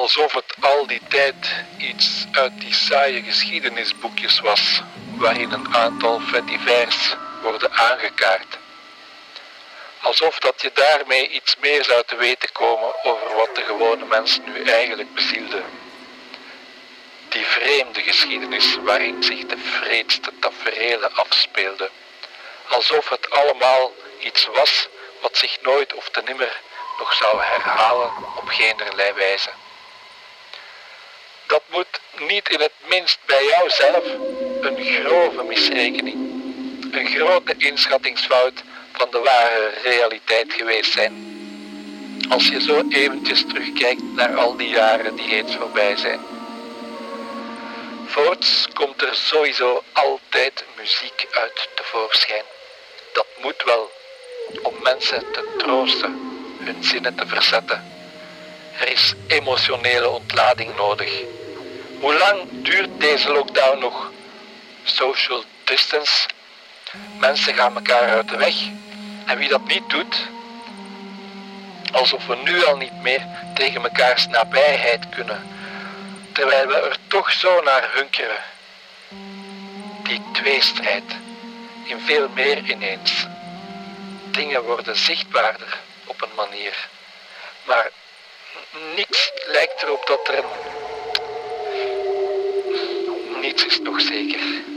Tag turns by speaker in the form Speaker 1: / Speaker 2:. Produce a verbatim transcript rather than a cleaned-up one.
Speaker 1: Alsof het al die tijd iets uit die saaie geschiedenisboekjes was, waarin een aantal faits divers worden aangekaart. Alsof dat je daarmee iets meer zou te weten komen over wat de gewone mens nu eigenlijk bezielde. Die vreemde geschiedenis waarin zich de vreedste taferelen afspeelden. Alsof het allemaal iets was wat zich nooit of te nimmer nog zou herhalen op geenerlei wijze. Dat moet niet in het minst bij jou zelf een grove misrekening, een grote inschattingsfout van de ware realiteit geweest zijn. Als je zo eventjes terugkijkt naar al die jaren die reeds voorbij zijn. Voorts komt er sowieso altijd muziek uit tevoorschijn. Dat moet wel, om mensen te troosten, hun zinnen te verzetten. Er is emotionele ontlading nodig. Hoe lang duurt deze lockdown nog? Social distance? Mensen gaan elkaar uit de weg. En wie dat niet doet, alsof we nu al niet meer tegen mekaars nabijheid kunnen, terwijl we er toch zo naar hunkeren. Die tweestrijd, in veel meer ineens. Dingen worden zichtbaarder op een manier. Maar niets lijkt erop dat er een... Niets is nog zeker.